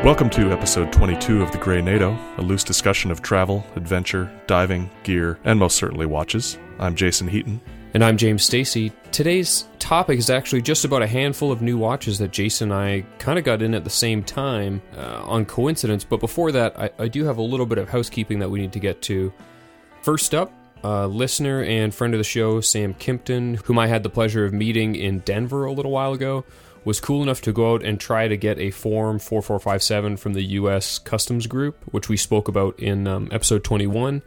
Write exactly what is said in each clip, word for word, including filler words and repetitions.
Welcome to episode twenty-two of The Grey NATO, a loose discussion of travel, adventure, diving, gear, and most certainly watches. I'm Jason Heaton. And I'm James Stacey. Today's topic is actually just about a handful of new watches that Jason and I kind of got in at the same time uh, on coincidence. But before that, I, I do have a little bit of housekeeping that we need to get to. First up, uh, listener and friend of the show, Sam Kimpton, whom I had the pleasure of meeting in Denver a little while ago, was cool enough to go out and try to get a Form four four five seven from the U S Customs Group, which we spoke about in um, episode twenty-one.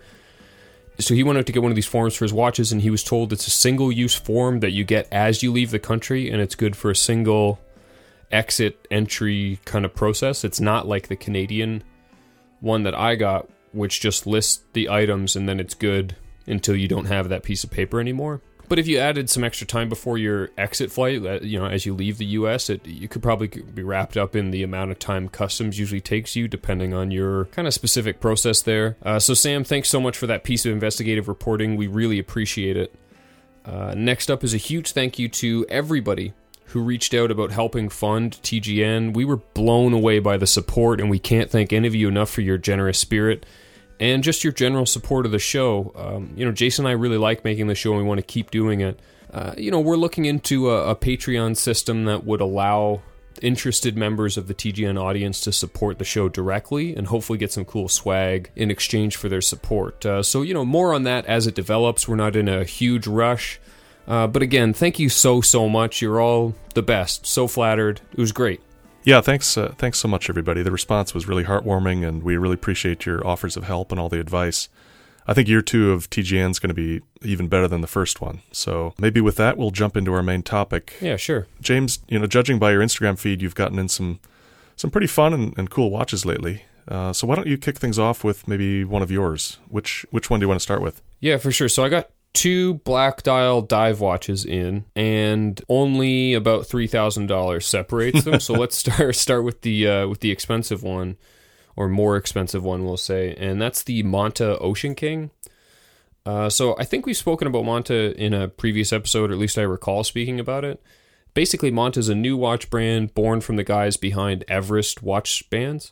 So he went out to get one of these forms for his watches, and he was told it's a single-use form that you get as you leave the country, and it's good for a single exit entry kind of process. It's not like the Canadian one that I got, which just lists the items, and then it's good until you don't have that piece of paper anymore. But if you added some extra time before your exit flight, you know, as you leave the U S, it, you could probably be wrapped up in the amount of time customs usually takes you, depending on your kind of specific process there. Uh, so Sam, thanks so much for that piece of investigative reporting. We really appreciate it. Uh, next up is a huge thank you to everybody who reached out about helping fund T G N. We were blown away by the support, and we can't thank any of you enough for your generous spirit and just your general support of the show. Um, you know, Jason and I really like making the show, and we want to keep doing it. Uh, you know, we're looking into a, a Patreon system that would allow interested members of the T G N audience to support the show directly and hopefully get some cool swag in exchange for their support. Uh, so, you know, more on that as it develops. We're not in a huge rush. Uh, but again, thank you so, so much. You're all the best. So flattered. It was great. Yeah, thanks uh, thanks so much, everybody. The response was really heartwarming, and we really appreciate your offers of help and all the advice. I think year two of T G N is going to be even better than the first one. So maybe with that, we'll jump into our main topic. Yeah, sure. James, you know, judging by your Instagram feed, you've gotten in some some pretty fun and, and cool watches lately. Uh, so why don't you kick things off with maybe one of yours? Which which one do you want to start with? Yeah, for sure. So I got two black dial dive watches in, and only about three thousand dollars separates them. So let's start start with the uh, with the expensive one, or more expensive one, we'll say, and that's the Manta Ocean King. Uh, so I think we've spoken about Manta in a previous episode, or at least I recall speaking about it. Basically, Manta is a new watch brand born from the guys behind Everest watch bands,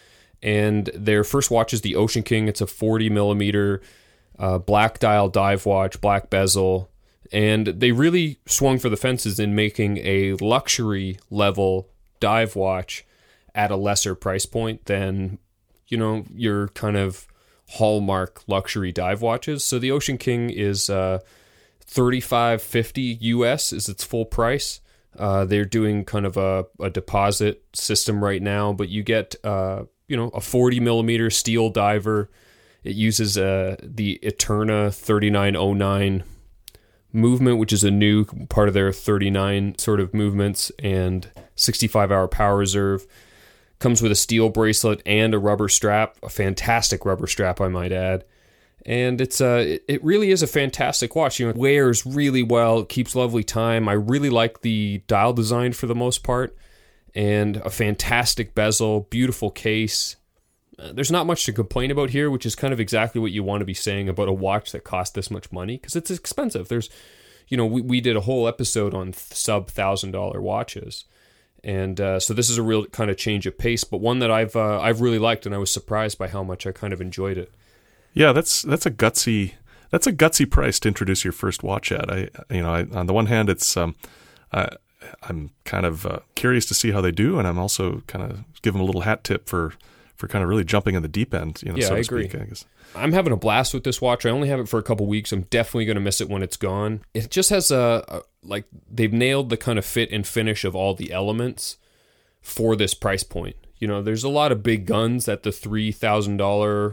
and their first watch is the Ocean King. It's a forty millimeter Uh, black dial dive watch, black bezel, and they really swung for the fences in making a luxury level dive watch at a lesser price point than, you know, your kind of hallmark luxury dive watches. So the Ocean King is uh, thirty-five fifty U S is its full price. Uh, they're doing kind of a, a deposit system right now, but you get uh, you know, a forty millimeter steel diver. It uses uh, the Eterna thirty-nine oh nine movement, which is a new part of their thirty-nine sort of movements, and sixty-five hour power reserve. Comes with a steel bracelet and a rubber strap, a fantastic rubber strap, I might add. And it's uh, it really is a fantastic watch. You know, it wears really well, it keeps lovely time. I really like the dial design for the most part, and a fantastic bezel, beautiful case. Uh, there's not much to complain about here, which is kind of exactly what you want to be saying about a watch that costs this much money, because it's expensive. There's, you know, we, we did a whole episode on sub one thousand dollars watches, and uh, so this is a real kind of change of pace, but one that I've uh, I've really liked, and I was surprised by how much I kind of enjoyed it. Yeah, that's that's a gutsy that's a gutsy price to introduce your first watch at. I you know, I, on the one hand, it's um, I, I'm kind of uh, curious to see how they do, and I'm also kind of give them a little hat tip for. for kind of really jumping in the deep end, you know, yeah, so to I agree. speak, I guess. I'm having a blast with this watch. I only have it for a couple weeks. I'm definitely going to miss it when it's gone. It just has a, a, like, they've nailed the kind of fit and finish of all the elements for this price point. You know, there's a lot of big guns at the three thousand dollars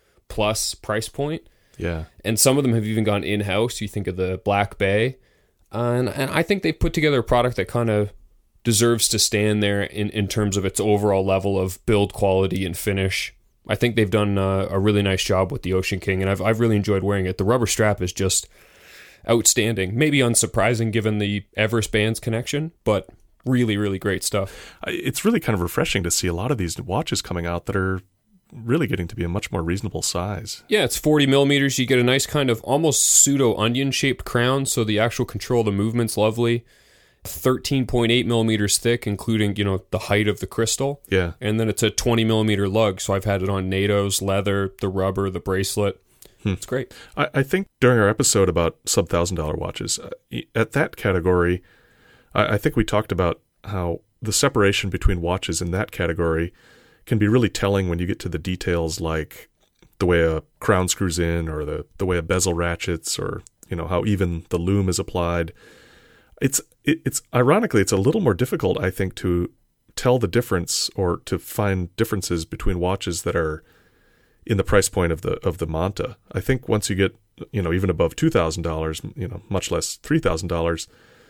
plus price point. Yeah. And some of them have even gone in-house. You think of the Black Bay. Uh, and, and I think they've put together a product that kind of deserves to stand there in, in terms of its overall level of build quality and finish. I think they've done uh, a really nice job with the Ocean King, and I've I've really enjoyed wearing it. The rubber strap is just outstanding. Maybe unsurprising given the Everest bands connection, but really, really great stuff. It's really kind of refreshing to see a lot of these watches coming out that are really getting to be a much more reasonable size. Yeah, it's forty millimeters. You get a nice kind of almost pseudo onion shaped crown, so the actual control of the movement's lovely. thirteen point eight millimeters thick, including, you know, the height of the crystal. Yeah. And then it's a twenty millimeter lug. So I've had it on NATO's, leather, the rubber, the bracelet. Hmm. It's great. I, I think during our episode about sub one thousand dollars watches, uh, at that category, I, I think we talked about how the separation between watches in that category can be really telling when you get to the details, like the way a crown screws in, or the, the way a bezel ratchets, or, you know, how even the lume is applied. It's it, it's ironically, it's a little more difficult, I think, to tell the difference or to find differences between watches that are in the price point of the of the Manta. I think once you get, you know, even above two thousand dollars, you know, much less three thousand dollars,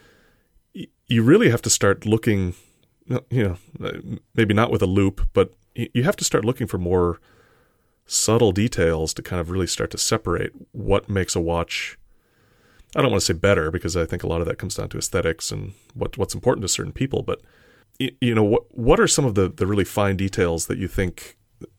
you really have to start looking, you know, maybe not with a loop, but you have to start looking for more subtle details to kind of really start to separate what makes a watch, I don't want to say better, because I think a lot of that comes down to aesthetics and what what's important to certain people. But, you know, what what are some of the, the really fine details that you think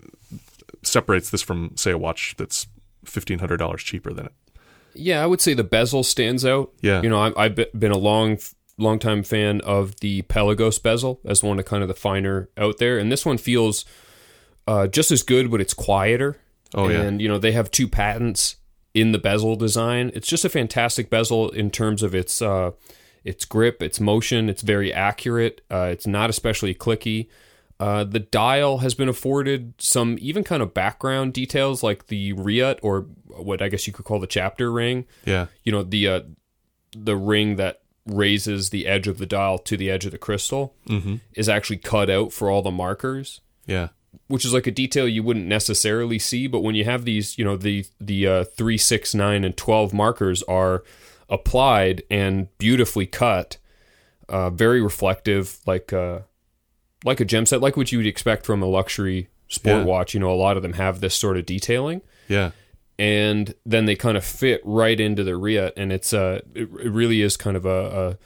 separates this from, say, a watch that's fifteen hundred dollars cheaper than it? Yeah, I would say the bezel stands out. Yeah. You know, I've, I've been a long, long time fan of the Pelagos bezel as one of kind of the finer out there. And this one feels uh, just as good, but it's quieter. Oh, yeah. And, you know, they have two patents in the bezel design. It's just a fantastic bezel in terms of its uh, its grip, its motion. It's very accurate. Uh, it's not especially clicky. Uh, the dial has been afforded some even kind of background details, like the Riot, or what I guess you could call the chapter ring. Yeah. You know, the uh, the ring that raises the edge of the dial to the edge of the crystal mm-hmm. is actually cut out for all the markers. Yeah. Which is like a detail you wouldn't necessarily see, but when you have these, you know, the the uh, three, six, nine, and twelve markers are applied and beautifully cut, uh, very reflective, like uh, like a gem set, like what you would expect from a luxury sport yeah. watch. You know, a lot of them have this sort of detailing. Yeah. And then they kind of fit right into the Riot, and it's uh, it, it really is kind of a,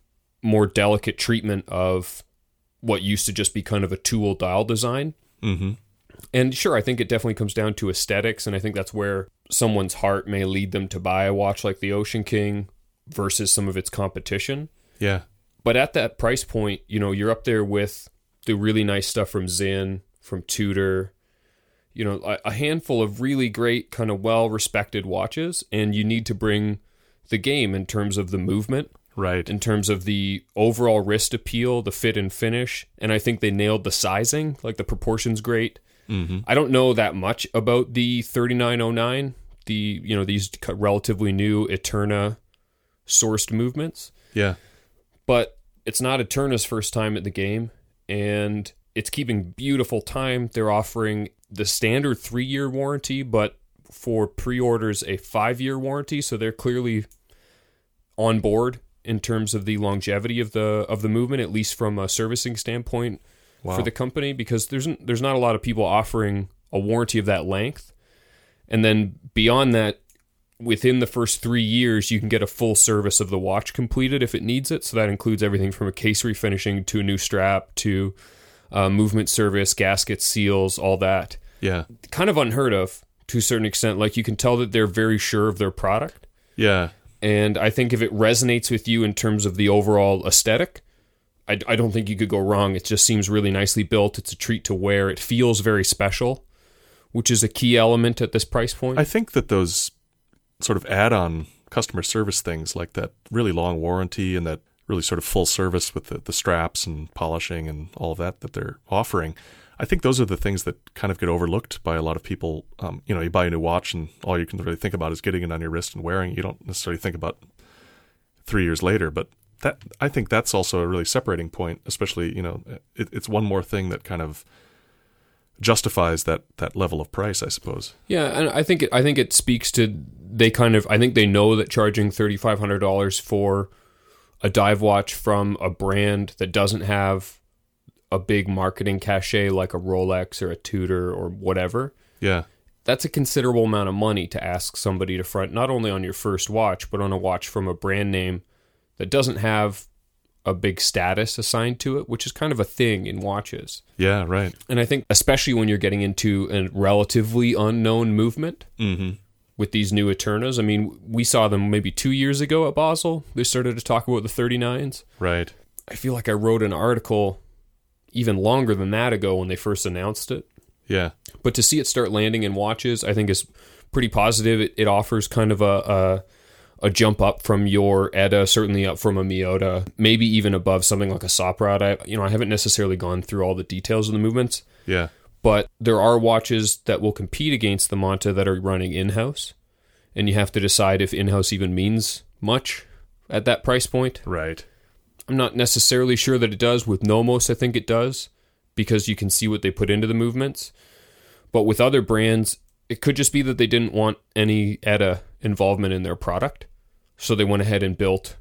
a more delicate treatment of what used to just be kind of a tool dial design. Mm-hmm. And sure, I think it definitely comes down to aesthetics, and I think that's where someone's heart may lead them to buy a watch like the Ocean King versus some of its competition. Yeah. But at that price point, you know, you're up there with the really nice stuff from Zinn, from Tudor, you know, a, a handful of really great, kind of well-respected watches, and you need to bring the game in terms of the movement. Right. In terms of the overall wrist appeal, the fit and finish. And I think they nailed the sizing. Like, the proportion's great. Mm-hmm. I don't know that much about the thirty-nine oh nine, the, you know, these relatively new Eterna sourced movements. Yeah. But it's not Eterna's first time at the game, and it's keeping beautiful time. They're offering the standard three-year warranty, but for pre-orders, a five-year warranty. So they're clearly on board in terms of the longevity of the of the movement, at least from a servicing standpoint. Wow. For the company, because there's there's not a lot of people offering a warranty of that length. And then beyond that, within the first three years, you can get a full service of the watch completed if it needs it. So that includes everything from a case refinishing to a new strap to uh, movement service, gaskets, seals, all that. Yeah. Kind of unheard of to a certain extent. Like, you can tell that they're very sure of their product. Yeah. And I think if it resonates with you in terms of the overall aesthetic, I, I don't think you could go wrong. It just seems really nicely built. It's a treat to wear. It feels very special, which is a key element at this price point. I think that those sort of add-on customer service things, like that really long warranty and that really sort of full service with the, the straps and polishing and all of that that they're offering, I think those are the things that kind of get overlooked by a lot of people. Um, you know, you buy a new watch and all you can really think about is getting it on your wrist and wearing it. You don't necessarily think about three years later, but that I think that's also a really separating point, especially, you know, it, it's one more thing that kind of justifies that, that level of price, I suppose. Yeah, and I think it, I think it speaks to, they kind of, I think they know that charging thirty-five hundred dollars for a dive watch from a brand that doesn't have a big marketing cachet like a Rolex or a Tudor or whatever. Yeah. That's a considerable amount of money to ask somebody to front, not only on your first watch, but on a watch from a brand name that doesn't have a big status assigned to it, which is kind of a thing in watches. Yeah, right. And I think especially when you're getting into a relatively unknown movement, mm-hmm. with these new Eternas. I mean, we saw them maybe two years ago at Basel. They started to talk about the thirty-nines. Right. I feel like I wrote an article even longer than that ago when they first announced it. Yeah. But to see it start landing in watches, I think is pretty positive. It, it offers kind of a, a a jump up from your Edda, certainly up from a Miyota, maybe even above something like a Soprat. I, you know, I haven't necessarily gone through all the details of the movements. Yeah. But there are watches that will compete against the Manta that are running in-house. And you have to decide if in-house even means much at that price point. Right. I'm not necessarily sure that it does. With Nomos, I think it does, because you can see what they put into the movements. But with other brands, it could just be that they didn't want any Edda involvement in their product. So they went ahead and built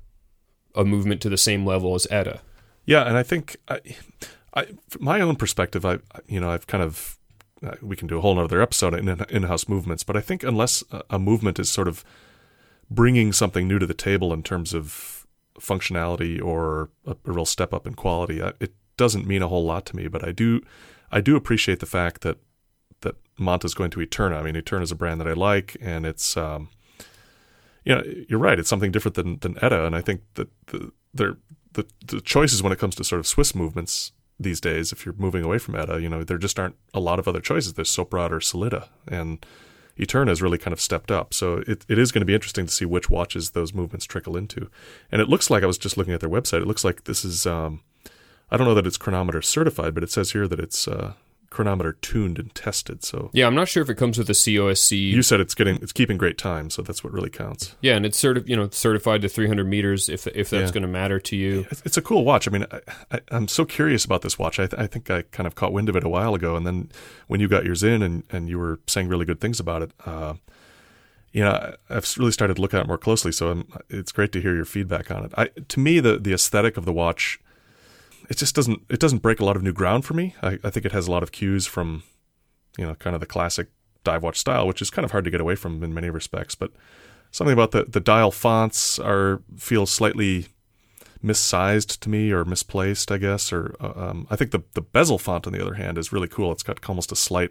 a movement to the same level as Edda. Yeah, and I think... I, I, from my own perspective, I you know I've kind of uh, we can do a whole other episode in in-house movements, but I think unless a, a movement is sort of bringing something new to the table in terms of functionality or a, a real step up in quality, I, it doesn't mean a whole lot to me. But I do I do appreciate the fact that that Manta's going to Eterna. I mean, Eterna is a brand that I like, and it's um, you know you're right, it's something different than than Edda, and I think that the the the, the choices when it comes to sort of Swiss movements these days, if you're moving away from Edda, you know, there just aren't a lot of other choices. There's Soprat or Solida, and Eterna has really kind of stepped up. So it, it is going to be interesting to see which watches those movements trickle into. And it looks like, I was just looking at their website, it looks like this is, um, I don't know that it's chronometer certified, but it says here that it's uh, chronometer tuned and tested. So yeah, I'm not sure if it comes with a C O S C. You said it's getting, it's keeping great time, so that's what really counts. Yeah, and it's certi- you know, certified to three hundred meters if if that's Yeah. going to matter to you. It's a cool watch. I mean, I, I, I'm so curious about this watch. I, th- I think I kind of caught wind of it a while ago, and then when you got yours in and, and you were saying really good things about it, uh, you know, I've really started to look at it more closely. So I'm, it's great to hear your feedback on it. I, to me, the the aesthetic of the watch, it just doesn't it doesn't break a lot of new ground for me. I, I think it has a lot of cues from, you know, kind of the classic dive watch style, which is kind of hard to get away from in many respects. But something about the, the dial fonts are feel slightly missized to me, or misplaced, I guess. Or uh, um, I think the the bezel font, on the other hand, is really cool. It's got almost a slight,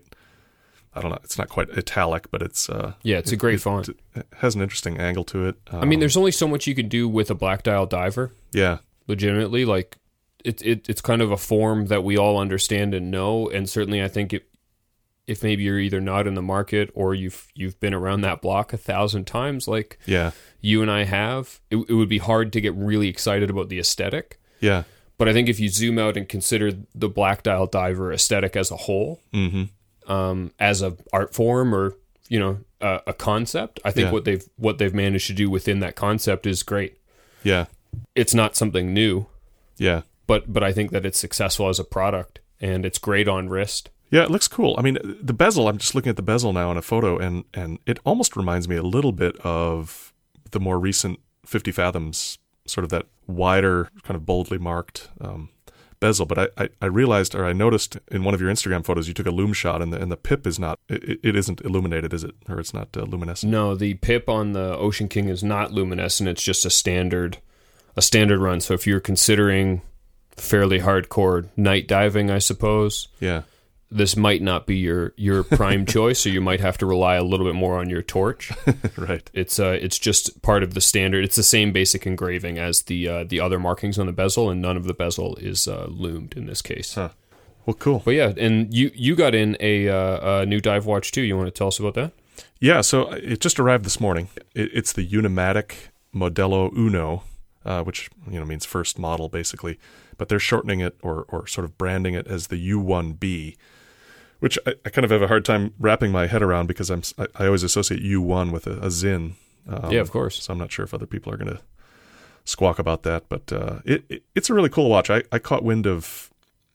I don't know, it's not quite italic, but it's uh, Yeah, it's it, a great it, font. It has an interesting angle to it. Um, I mean, there's only so much you can do with a black dial diver. yeah, Legitimately, like it, it it's kind of a form that we all understand and know, and certainly I think it, if maybe you're either not in the market or you've you've been around that block a thousand times, like yeah, you and I have, it, it would be hard to get really excited about the aesthetic. yeah, But I think if you zoom out and consider the black dial diver aesthetic as a whole, mm-hmm. um, as a art form or you know a, a concept, I think Yeah. what they've what they've managed to do within that concept is great. yeah, It's not something new, yeah. but but I think that it's successful as a product and it's great on wrist. Yeah, it looks cool. I mean, the bezel, I'm just looking at the bezel now in a photo, and, and it almost reminds me a little bit of the more recent fifty Fathoms, sort of that wider, kind of boldly marked um, bezel. But I, I, I realized, or I noticed in one of your Instagram photos, you took a lume shot, and the, and the pip is not, it, it isn't illuminated, is it? Or it's not uh, luminescent? No, the pip on the Ocean King is not luminescent. It's just a standard a standard run. So if you're considering fairly hardcore night diving, I suppose, Yeah. this might not be your, your prime choice, so you might have to rely a little bit more on your torch. Right. It's uh, it's just part of the standard. It's the same basic engraving as the uh, the other markings on the bezel, and none of the bezel is uh, loomed in this case. Huh. Well, cool. But yeah, and you, you got in a, uh, a new dive watch too. You want to tell us about that? Yeah, so it just arrived this morning. It, it's the Unimatic Modello Uno, uh, which you know means first model basically, but they're shortening it or or sort of branding it as the U one B, which I, I kind of have a hard time wrapping my head around because I'm I, I always associate U one with a, a Zin. Um, Yeah, of course. So I'm not sure if other people are going to squawk about that, but uh, it, it it's a really cool watch. I, I caught wind of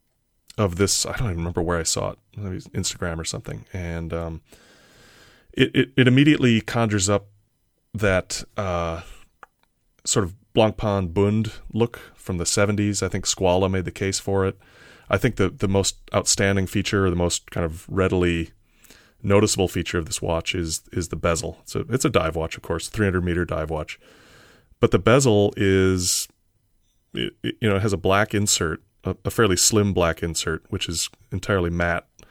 of this. I don't even remember where I saw it. Maybe Instagram or something, and um, it, it it immediately conjures up that uh, sort of Blancpain Bund look from the seventies. I think Squala made the case for it. I think the, the most outstanding feature, or the most kind of readily noticeable feature of this watch is is the bezel. So it's a dive watch, of course, three hundred meter dive watch. But the bezel is, it, it, you know, it has a black insert, a, a fairly slim black insert, which is entirely matte.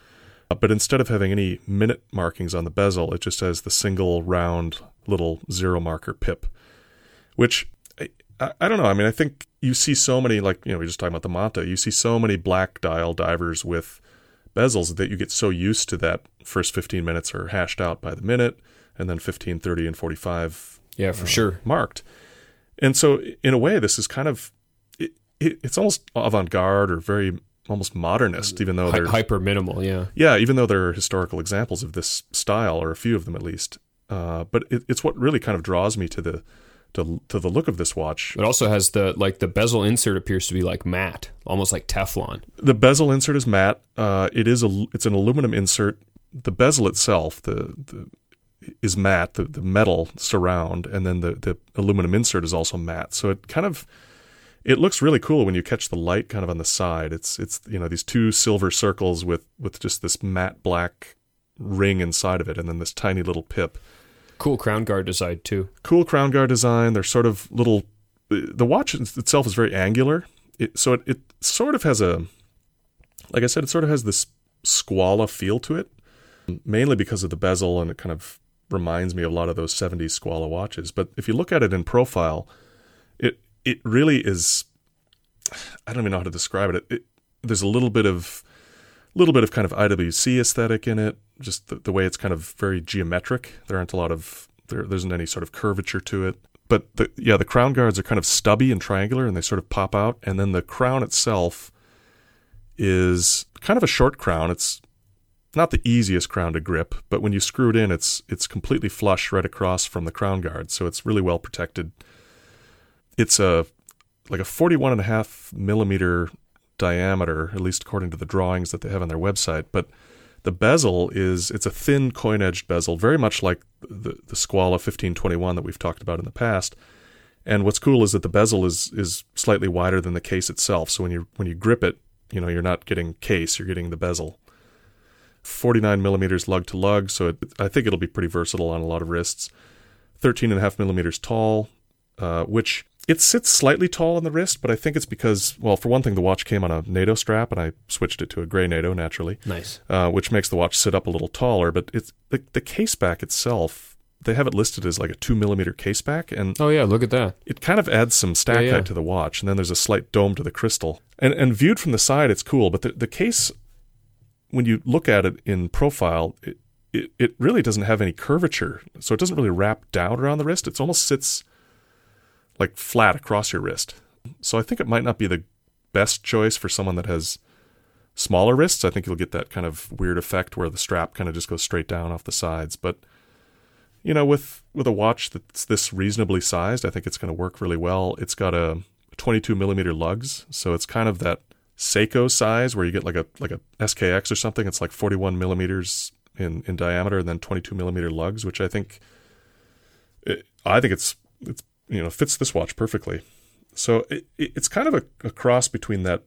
But instead of having any minute markings on the bezel, it just has the single round little zero marker pip, which I, I don't know. I mean, I think you see so many, like, you know, we were just talking about the Manta, you see so many black dial divers with bezels that you get so used to that first fifteen minutes are hashed out by the minute, and then fifteen, thirty, and forty-five Yeah, for uh, sure. marked. And so in a way, this is kind of, it, it, it's almost avant-garde or very almost modernist, even though Hy- they're hyper minimal, yeah. yeah, even though there are historical examples of this style, or a few of them at least. Uh, but it, it's what really kind of draws me to the to to the look of this watch. It also has the like the bezel insert appears to be like matte, almost like Teflon. The bezel insert is matte. Uh, it is a it's an aluminum insert. The bezel itself, the, the is matte, the, the metal surround, and then the, the aluminum insert is also matte. So it kind of it looks really cool when you catch the light kind of on the side. It's it's you know these two silver circles with with just this matte black ring inside of it, and then this tiny little pip. Cool crown guard design too. Cool crown guard design. They're sort of little. The watch itself is very angular, it, so it, it sort of has a, like I said, it sort of has this Squala feel to it, mainly because of the bezel, and it kind of reminds me of a lot of those seventies Squala watches. But if you look at it in profile, it it really is. I don't even know how to describe it. It, it there's a little bit of, little bit of kind of I W C aesthetic in it. Just the, the way it's kind of very geometric. There aren't a lot of there. There isn't any sort of curvature to it. But the, yeah, the crown guards are kind of stubby and triangular, and they sort of pop out. And then the crown itself is kind of a short crown. It's not the easiest crown to grip, but when you screw it in, it's it's completely flush right across from the crown guard, so it's really well protected. It's a like a forty-one and a half millimeter diameter, at least according to the drawings that they have on their website. But the bezel is, it's a thin coin-edged bezel, very much like the, the Squala fifteen twenty-one that we've talked about in the past. And what's cool is that the bezel is is slightly wider than the case itself. So when you when you grip it, you know, you're not getting case, you're getting the bezel. forty-nine millimeters lug to lug, so it, I think it'll be pretty versatile on a lot of wrists. thirteen and a half millimeters tall, uh, which it sits slightly tall on the wrist, but I think it's because, well, for one thing, the watch came on a NATO strap, and I switched it to a gray NATO, naturally. Nice. Uh, which makes the watch sit up a little taller, but it's the, the case back itself, they have it listed as like a two millimeter case back, and Oh yeah, look at that. it kind of adds some stack Yeah, yeah. height to the watch, and then there's a slight dome to the crystal. And and viewed from the side, it's cool, but the, the case, when you look at it in profile, it, it, it really doesn't have any curvature, so it doesn't really wrap down around the wrist. It almost sits like flat across your wrist. So I think it might not be the best choice for someone that has smaller wrists. I think you'll get that kind of weird effect where the strap kind of just goes straight down off the sides. But, you know, with, with a watch that's this reasonably sized, I think it's going to work really well. It's got a twenty-two millimeter lugs, so it's kind of that Seiko size where you get like a like a S K X or something. It's like forty-one millimeters in, in diameter, and then twenty-two millimeter lugs, which I think it, I think it's it's you know fits this watch perfectly. So it, it's kind of a, a cross between that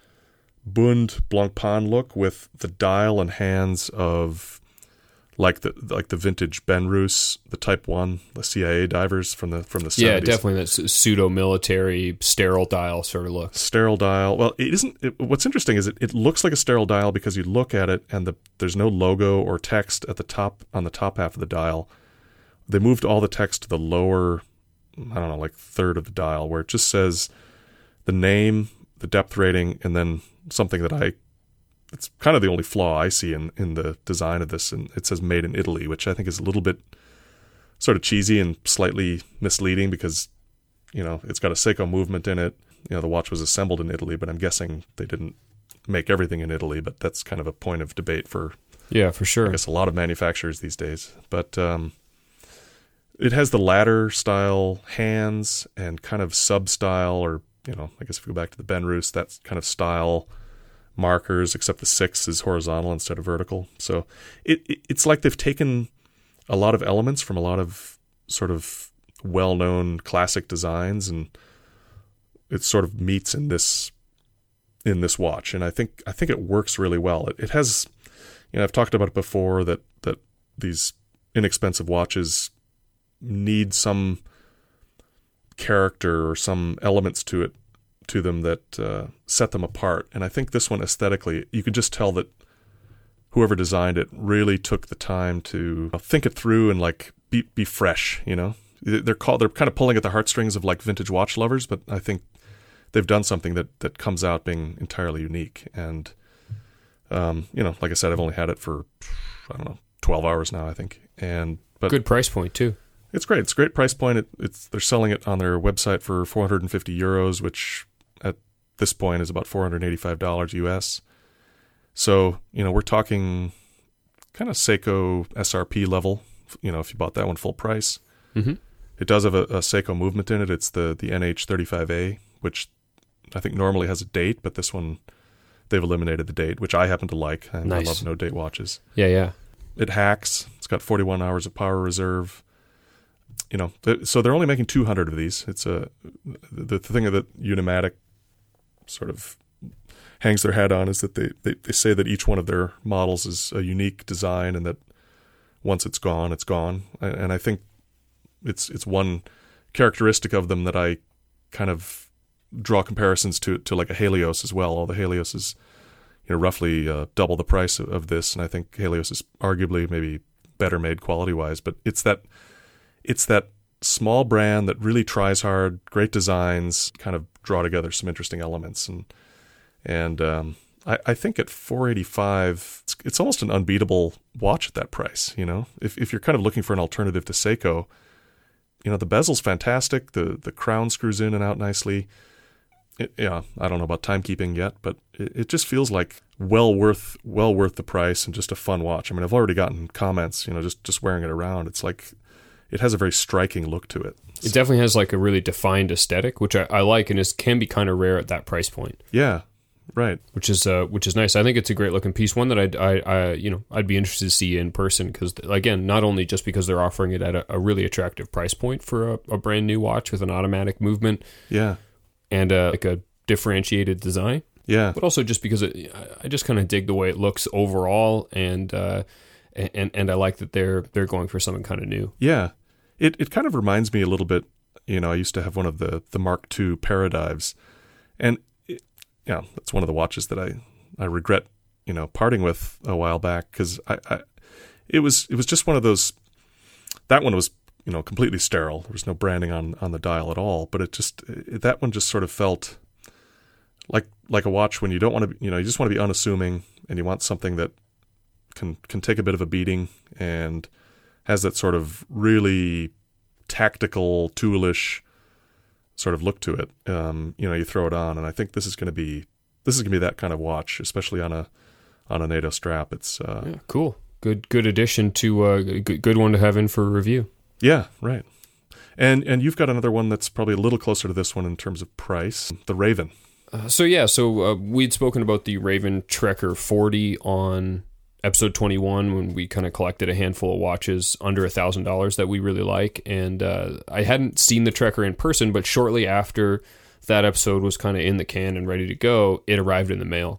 Bund Blancpain look with the dial and hands of like the like the vintage Benrus, the Type One, the C I A divers from the from the seventies. Yeah, definitely that pseudo military sterile dial sort of look. Sterile dial. Well, it isn't. It, what's interesting is it, it looks like a sterile dial because you look at it and the there's no logo or text at the top on the top half of the dial. They moved all the text to the lower, I don't know, like third of the dial, where it just says the name, the depth rating, and then something that I. It's kind of the only flaw I see in, in the design of this, and it says made in Italy, which I think is a little bit sort of cheesy and slightly misleading because, you know, it's got a Seiko movement in it. You know, the watch was assembled in Italy, but I'm guessing they didn't make everything in Italy, but that's kind of a point of debate for, Yeah, for sure. I guess, a lot of manufacturers these days. But um, it has the ladder style hands and kind of sub style, or, you know, I guess if we go back to the Benrus, that kind of style markers, except the six is horizontal instead of vertical. So it, it it's like they've taken a lot of elements from a lot of sort of well-known classic designs, and it sort of meets in this in this watch. And I think I think it works really well. It, it has, you know, I've talked about it before that that these inexpensive watches need some character or some elements to it to them that uh, set them apart. And I think this one aesthetically, you could just tell that whoever designed it really took the time to think it through and like be be fresh. You know, they're called they're kind of pulling at the heartstrings of like vintage watch lovers, but I think they've done something that that comes out being entirely unique. And um, you know, like I said, I've only had it for I don't know twelve hours now, I think. And but good price point too. It's great. It's a great price point. It, it's they're selling it on their website for four hundred fifty euros, which at this point is about four hundred eighty-five dollars U S. So, you know, we're talking kind of Seiko S R P level, you know, if you bought that one full price. Mm-hmm. It does have a, a Seiko movement in it. It's the, the N H thirty-five A, which I think normally has a date, but this one, they've eliminated the date, which I happen to like. And nice. I love no-date watches. Yeah, yeah. It hacks. It's got forty-one hours of power reserve. You know, th- so they're only making two hundred of these. It's a the, the thing that Unimatic sort of hangs their hat on is that they, they, they say that each one of their models is a unique design and that once it's gone, it's gone. And, and I think it's it's one characteristic of them that I kind of draw comparisons to to like a Helios as well. All the Helios is, you know, roughly uh, double the price of, of this, and I think Helios is arguably maybe better made quality-wise. But it's that it's that small brand that really tries hard, great designs, kind of draw together some interesting elements, and and um, I, I think at four eighty-five, it's, it's almost an unbeatable watch at that price. You know, if if you're kind of looking for an alternative to Seiko, you know, the bezel's fantastic, the the crown screws in and out nicely. It, yeah, I don't know about timekeeping yet, but it, it just feels like well worth well worth the price and just a fun watch. I mean, I've already gotten comments, you know, just just wearing it around. It's like it has a very striking look to it. It definitely has like a really defined aesthetic, which I, I like, and is can be kind of rare at that price point. Yeah, right. Which is uh, which is nice. I think it's a great looking piece. One that I'd, I, I you know, I'd be interested to see in person because, again, not only just because they're offering it at a, a really attractive price point for a, a brand new watch with an automatic movement. Yeah. And uh, like a differentiated design. Yeah. But also just because it, I just kind of dig the way it looks overall, and uh, and and I like that they're they're going for something kind of new. Yeah. It it kind of reminds me a little bit, you know, I used to have one of the, the Mark two Paradives, and it, yeah, that's one of the watches that I, I regret, you know, parting with a while back because I, I it was it was just one of those. That one was, you know, completely sterile. There was no branding on, on the dial at all, but it just it, that one just sort of felt like like a watch when you don't want to, you know, you just want to be unassuming and you want something that can can take a bit of a beating and has that sort of really tactical, toolish sort of look to it. Um, you know, you throw it on, and I think this is going to be this is going to be that kind of watch, especially on a on a NATO strap. It's uh, yeah, cool, good good addition to uh, good good one to have in for review. Yeah, right. And and you've got another one that's probably a little closer to this one in terms of price, the Raven. Uh, so yeah, so uh, we'd spoken about the Raven Trekker forty on episode twenty-one when we kind of collected a handful of watches under a thousand dollars that we really like, and uh, I hadn't seen the Trekker in person, but shortly after that episode was kind of in the can and ready to go, it arrived in the mail.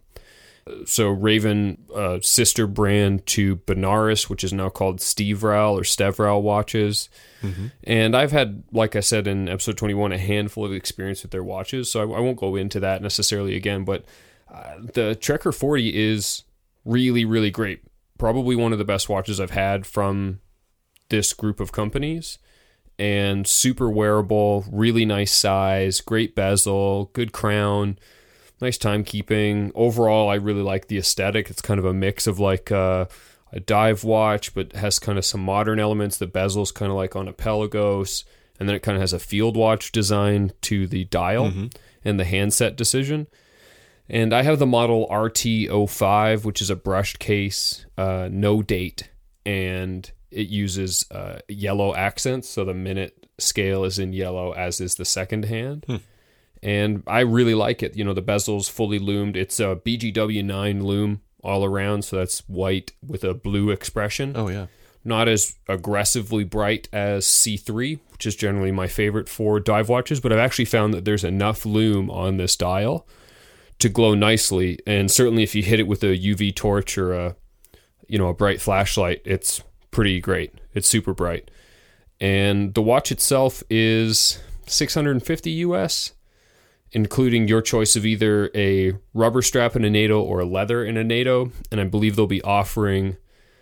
So Raven, uh, sister brand to Benares, which is now called Stevral or Stevral watches. Mm-hmm. And I've had, like I said in episode twenty-one, a handful of experience with their watches, so I, I won't go into that necessarily again, but uh, the Trekker forty is really, really great. Probably one of the best watches I've had from this group of companies, and super wearable, really nice size, great bezel, good crown, nice timekeeping. Overall, I really like the aesthetic. It's kind of a mix of like uh, a dive watch, but has kind of some modern elements. The bezel's kind of like on a Pelagos, and then it kind of has a field watch design to the dial mm-hmm. and the handset decision. And I have the model R T oh five, which is a brushed case, uh, no date, and it uses uh, yellow accents, so the minute scale is in yellow, as is the second hand. Hmm. And I really like it. You know, the bezel's fully loomed. It's a B G W nine loom all around, so that's white with a blue expression. Oh, yeah. Not as aggressively bright as C three, which is generally my favorite for dive watches, but I've actually found that there's enough loom on this dial to glow nicely, and certainly if you hit it with a U V torch or a, you know, a bright flashlight, it's pretty great. It's super bright. And the watch itself is six hundred fifty U S, including your choice of either a rubber strap in a NATO or a leather in a NATO. And I believe they'll be offering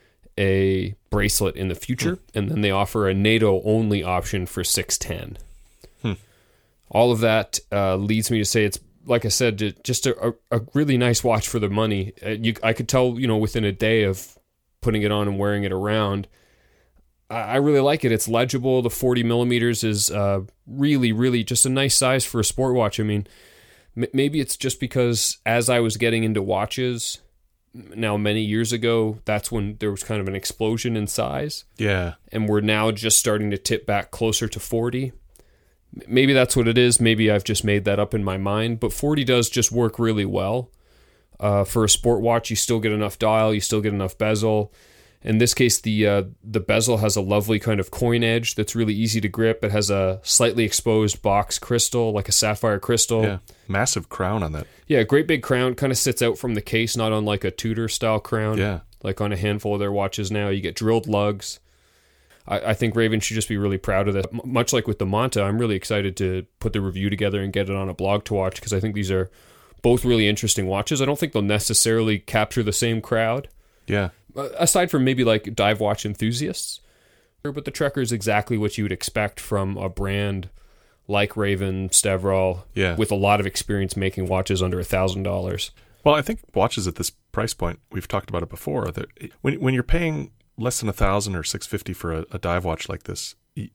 a bracelet in the future. Hmm. And then they offer a NATO-only option for six ten. Hmm. All of that uh, leads me to say it's, like I said, just a, a really nice watch for the money. Uh, you, I could tell, you know, within a day of putting it on and wearing it around, I, I really like it. It's legible. The forty millimeters is uh, really, really just a nice size for a sport watch. I mean, m- maybe it's just because as I was getting into watches, now many years ago, that's when there was kind of an explosion in size. Yeah. And we're now just starting to tip back closer to forty. Maybe that's what it is. Maybe I've just made that up in my mind. But forty does just work really well. Uh, for a sport watch, you still get enough dial. You still get enough bezel. In this case, the uh, the bezel has a lovely kind of coin edge that's really easy to grip. It has a slightly exposed box crystal, like a sapphire crystal. Yeah, massive crown on that. Yeah, great big crown. Kind of sits out from the case, not unlike a Tudor-style crown. Yeah. Like on a handful of their watches now. You get drilled lugs. I think Raven should just be really proud of this. M- much like with the Manta, I'm really excited to put the review together and get it on a blog to watch because I think these are both really interesting watches. I don't think they'll necessarily capture the same crowd. Yeah. Uh, aside from maybe like dive watch enthusiasts. But the Trekker is exactly what you would expect from a brand like Raven, Stevrol, yeah. with a lot of experience making watches under one thousand dollars. Well, I think watches at this price point, we've talked about it before, that when when you're paying less than a thousand or six fifty for a, a dive watch like this, it,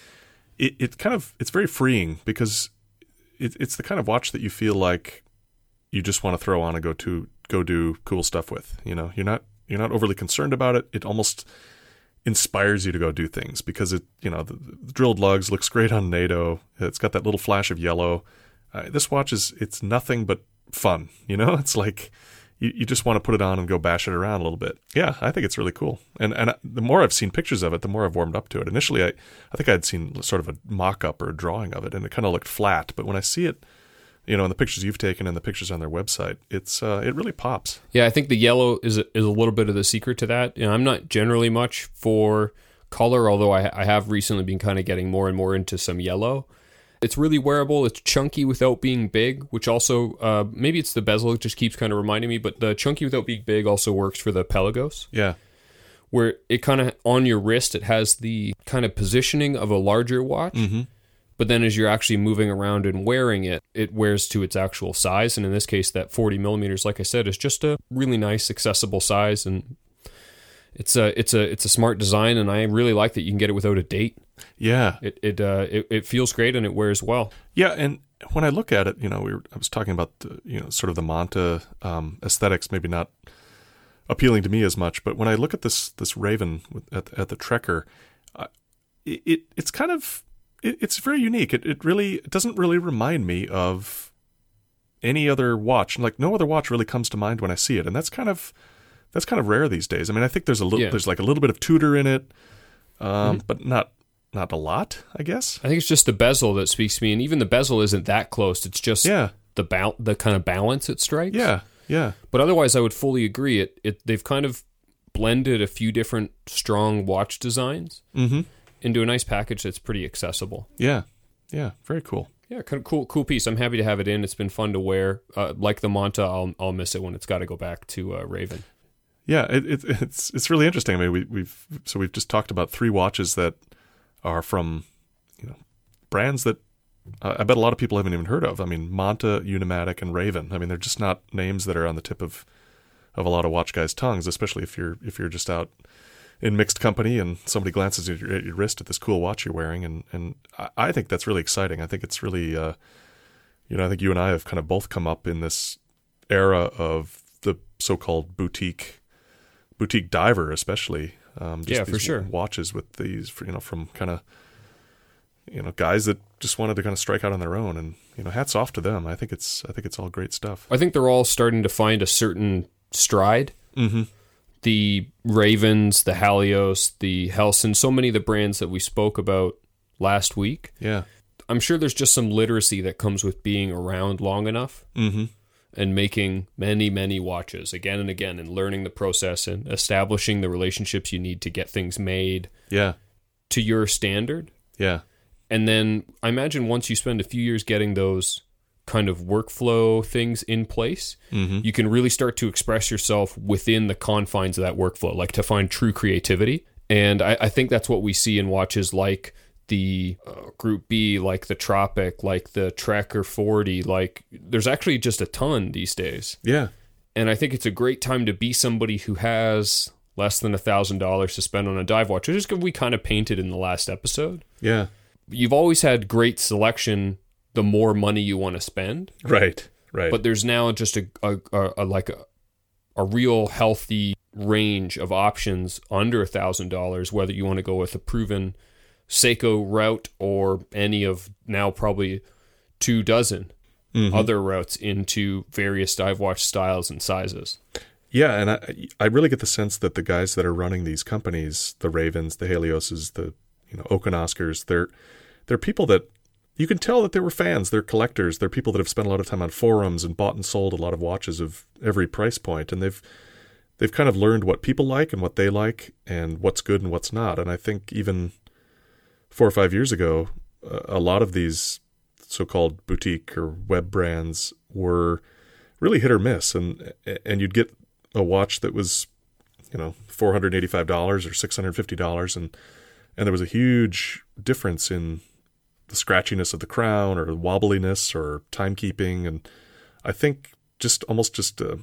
it it kind of it's very freeing because it, it's the kind of watch that you feel like you just want to throw on and go to go do cool stuff with. You know, you're not you're not overly concerned about it. It almost inspires you to go do things because it you know the, the drilled lugs looks great on NATO. It's got that little flash of yellow. Uh, this watch is it's nothing but fun. You know, it's like. You, you just want to put it on and go bash it around a little bit. Yeah, I think it's really cool. And and the more I've seen pictures of it, the more I've warmed up to it. Initially, I, I think I had seen sort of a mock-up or a drawing of it, and it kind of looked flat. But when I see it, you know, in the pictures you've taken and the pictures on their website, it's uh, it really pops. Yeah, I think the yellow is a, is a little bit of the secret to that. You know, I'm not generally much for color, although I, I have recently been kind of getting more and more into some yellow. It's really wearable. It's chunky without being big, which also, uh, maybe it's the bezel. It just keeps kind of reminding me, but the chunky without being big also works for the Pelagos. Yeah. Where it kind of, on your wrist, it has the kind of positioning of a larger watch. Mm-hmm. But then as you're actually moving around and wearing it, it wears to its actual size. And in this case, that forty millimeters, like I said, is just a really nice, accessible size. And it's a, it's a, it's a smart design. And I really like that you can get it without a date. Yeah, it it, uh, it it feels great and it wears well. Yeah, and when I look at it, you know, we were, I was talking about the, you know sort of the Manta um, aesthetics, maybe not appealing to me as much, but when I look at this this Raven at at the Trekker, uh, it, it it's kind of it, it's very unique. It it really it doesn't really remind me of any other watch. Like no other watch really comes to mind when I see it, and that's kind of that's kind of rare these days. I mean, I think there's a little yeah. there's like a little bit of Tudor in it, um, mm-hmm. but not. Not a lot, I guess. I think it's just the bezel that speaks to me, and even the bezel isn't that close. It's just yeah. the ba- the kind of balance it strikes. Yeah, yeah. But otherwise, I would fully agree. It it they've kind of blended a few different strong watch designs mm-hmm. into a nice package that's pretty accessible. Yeah, yeah, very cool. Yeah, kind of cool, cool piece. I'm happy to have it in. It's been fun to wear. Uh, like the Manta, I'll I'll miss it when it's got to go back to uh, Raven. Yeah, it, it, it's it's really interesting. I mean, we, we've so we've just talked about three watches that are from. You know, brands that uh, I bet a lot of people haven't even heard of. I mean, Manta, Unimatic, and Raven. I mean, they're just not names that are on the tip of, of a lot of watch guys' tongues, especially if you're if you're just out in mixed company and somebody glances at your, at your wrist at this cool watch you're wearing. And, and I, I think that's really exciting. I think it's really, uh, you know, I think you and I have kind of both come up in this era of the so-called boutique, boutique diver, especially. Um, just yeah, these for sure. Watches with these, you know, from kind of, you know, guys that just wanted to kind of strike out on their own, and you know, hats off to them. I think it's, I think it's all great stuff. I think they're all starting to find a certain stride. Mm-hmm. The Ravens, the Halios, the Helson, so many of the brands that we spoke about last week. Yeah, I'm sure there's just some literacy that comes with being around long enough. Mm-hmm. And making many, many watches again and again, and learning the process and establishing the relationships you need to get things made. Yeah, to your standard. Yeah. And then I imagine once you spend a few years getting those kind of workflow things in place, Mm-hmm. you can really start to express yourself within the confines of that workflow, like to find true creativity. And I, I think that's what we see in watches like the uh, Group B, like the Tropic, like the Trek or forty. Like, there's actually just a ton these days. Yeah. And I think it's a great time to be somebody who has less than a thousand dollars to spend on a dive watch, which is what we kind of painted in the last episode. Yeah. You've always had great selection the more money you want to spend. Right. Right. But there's now just a, a, a, a like a, a real healthy range of options under a thousand dollars, whether you want to go with a proven Seiko route or any of now probably two dozen mm-hmm. other routes into various dive watch styles and sizes. Yeah, and I I really get the sense that the guys that are running these companies, the Ravens, the Helioses, the you know Oken Oscars, they're they're people that you can tell that they were fans. They're collectors. They're people that have spent a lot of time on forums and bought and sold a lot of watches of every price point, and they've they've kind of learned what people like and what they like and what's good and what's not. And I think even four or five years ago, a lot of these so-called boutique or web brands were really hit or miss, and and you'd get a watch that was, you know, four hundred eighty-five dollars or six hundred fifty dollars, and and there was a huge difference in the scratchiness of the crown or the wobbliness or timekeeping, and I think just almost just uh,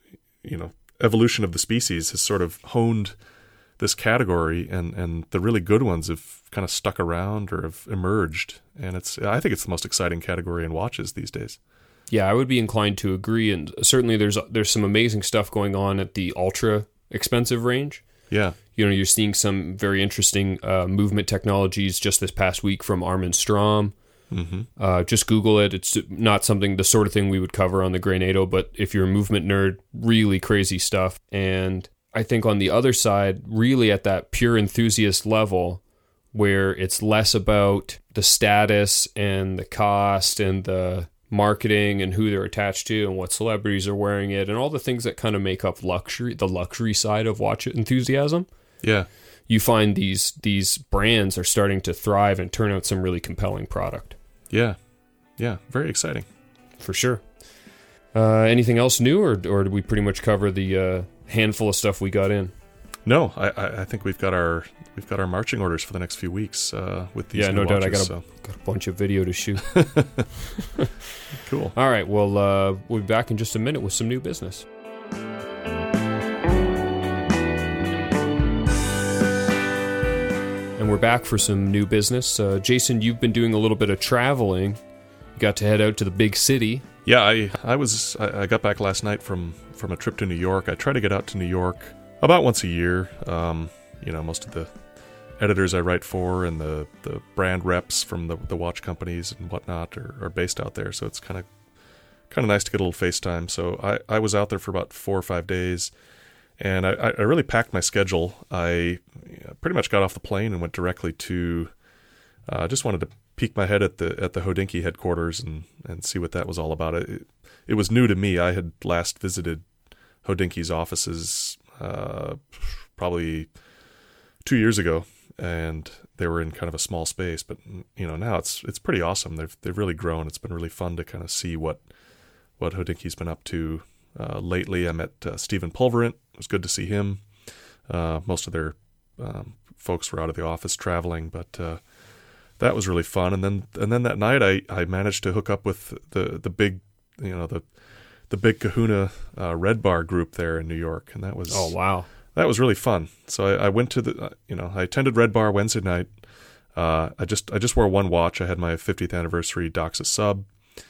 you know evolution of the species has sort of honed this category, and, and the really good ones have kind of stuck around or have emerged, and it's I think it's the most exciting category in watches these days. Yeah, I would be inclined to agree, and certainly there's there's some amazing stuff going on at the ultra expensive range. Yeah. You know, you're seeing some very interesting uh, movement technologies just this past week from Armin Strom. Mm-hmm. Uh, just Google it. It's not something, the sort of thing we would cover on the Grey NATO, but if you're a movement nerd, really crazy stuff. And I think on the other side, really at that pure enthusiast level, where it's less about the status and the cost and the marketing and who they're attached to and what celebrities are wearing it and all the things that kind of make up luxury, the luxury side of watch enthusiasm. Yeah. You find these these brands are starting to thrive and turn out some really compelling product. Yeah. Yeah. Very exciting. For sure. Uh, anything else new, or or did we pretty much cover the uh, handful of stuff we got in? No, I, I think we've got our we've got our marching orders for the next few weeks uh, with these. Yeah, new no watches, doubt. I got a, so. got a bunch of video to shoot. Cool. All right. Well, uh, we'll be back in just a minute with some new business. And we're back for some new business. Uh, Jason, you've been doing a little bit of traveling. You got to head out to the big city. Yeah, I I was I, I got back last night from from a trip to New York. I try to get out to New York about once a year. Um, you know, most of the editors I write for and the, the brand reps from the, the watch companies and whatnot are, are based out there. So it's kind of kind of nice to get a little FaceTime. So I, I was out there for about four or five days, and I, I really packed my schedule. I pretty much got off the plane and went directly to. I uh, just wanted to peek my head at the at the Hodinkee headquarters and, and see what that was all about. It, it was new to me. I had last visited Hodinkee's offices uh, probably two years ago, and they were in kind of a small space. But you know, now it's it's pretty awesome. They've they've really grown. It's been really fun to kind of see what what Hodinkee's been up to uh, lately. I met uh, Stephen Pulverint. It was good to see him. Uh, most of their um, folks were out of the office traveling, but uh, that was really fun. And then and then that night, I, I managed to hook up with the the big you know the the big Kahuna uh, Red Bar group there in New York, and that was oh wow. That was really fun. So I, I went to the, you know, I attended Red Bar Wednesday night. Uh, I just, I just wore one watch. I had my fiftieth anniversary Doxa sub,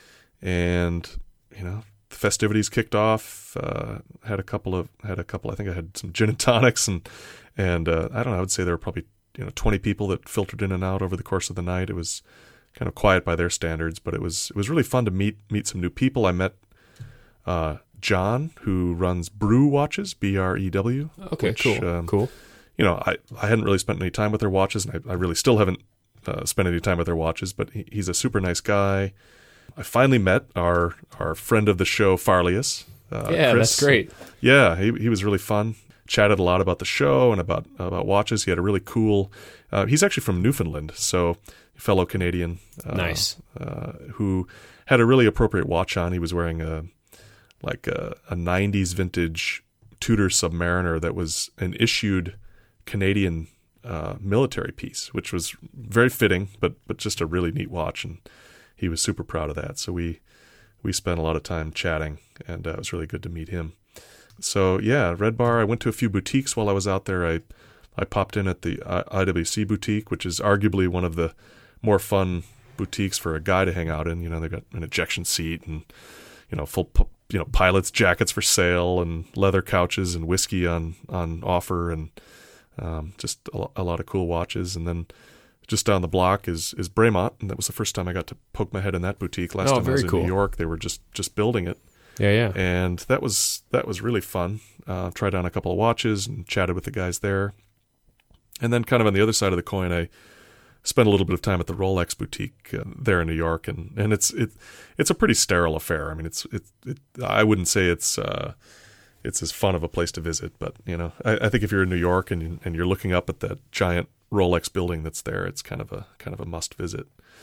and you know, the festivities kicked off. Uh, had a couple of, had a couple. I think I had some gin and tonics, and and uh, I don't know. I would say there were probably you know twenty people that filtered in and out over the course of the night. It was kind of quiet by their standards, but it was it was really fun to meet meet some new people. I met. Uh, John, who runs Brew Watches, B R E W. Okay, which, cool. Um, cool. You know, I, I hadn't really spent any time with their watches, and I, I really still haven't uh, spent any time with their watches, but he, he's a super nice guy. I finally met our our friend of the show, Farlius. Uh, yeah, Chris. that's great. Yeah, he he was really fun. Chatted a lot about the show and about about watches. He had a really cool. Uh, he's actually from Newfoundland, so fellow Canadian. Uh, Nice. Uh, who had a really appropriate watch on. He was wearing a like a, a nineties vintage Tudor Submariner that was an issued Canadian uh, military piece, which was very fitting, but but just a really neat watch, and he was super proud of that. So we we spent a lot of time chatting, and uh, it was really good to meet him. So yeah, Red Bar. I went to a few boutiques while I was out there. I I popped in at the I W C boutique, which is arguably one of the more fun boutiques for a guy to hang out in. You know, they got an ejection seat and, you know, full, you know, pilot's jackets for sale and leather couches and whiskey on, on offer, and um, just a, a lot of cool watches. And then just down the block is, is Bremont. And that was the first time I got to poke my head in that boutique. Last Oh, time I was very in cool. New York, they were just, just building it. Yeah, yeah. And that was, that was really fun. Uh, tried on a couple of watches and chatted with the guys there. And then kind of on the other side of the coin, I spent a little bit of time at the Rolex boutique uh, there in New York, and, and it's it it's a pretty sterile affair. I mean, it's it, it I wouldn't say it's uh, it's as fun of a place to visit, but you know, I, I think if you're in New York and you, and you're looking up at that giant Rolex building that's there, it's kind of a kind of a must visit.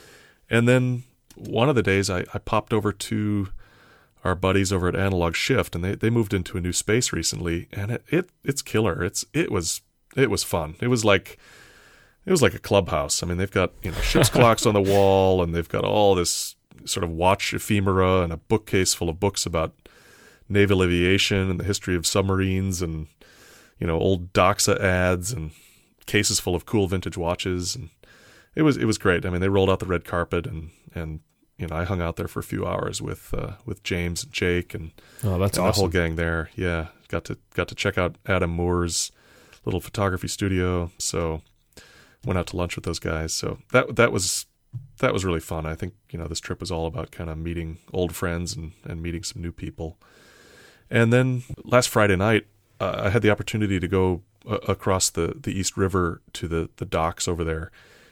And then one of the days, I, I popped over to our buddies over at Analog Shift, and they, they moved into a new space recently, and it, it it's killer. It's it was it was fun. It was like It was like a clubhouse. I mean, they've got, you know, ship's clocks on the wall, and they've got all this sort of watch ephemera and a bookcase full of books about naval aviation and the history of submarines, and, you know, old Doxa ads and cases full of cool vintage watches. And it was it was great. I mean, they rolled out the red carpet, and, and you know, I hung out there for a few hours with uh, with James and Jake and, Oh, that's and awesome. the whole gang there. Yeah, got to got to check out Adam Moore's little photography studio. So went out to lunch with those guys. So that that was that was really fun. I think, you know, this trip was all about kind of meeting old friends and, and meeting some new people. And then last Friday night, uh, I had the opportunity to go uh, across the, the East River to the, the docks over there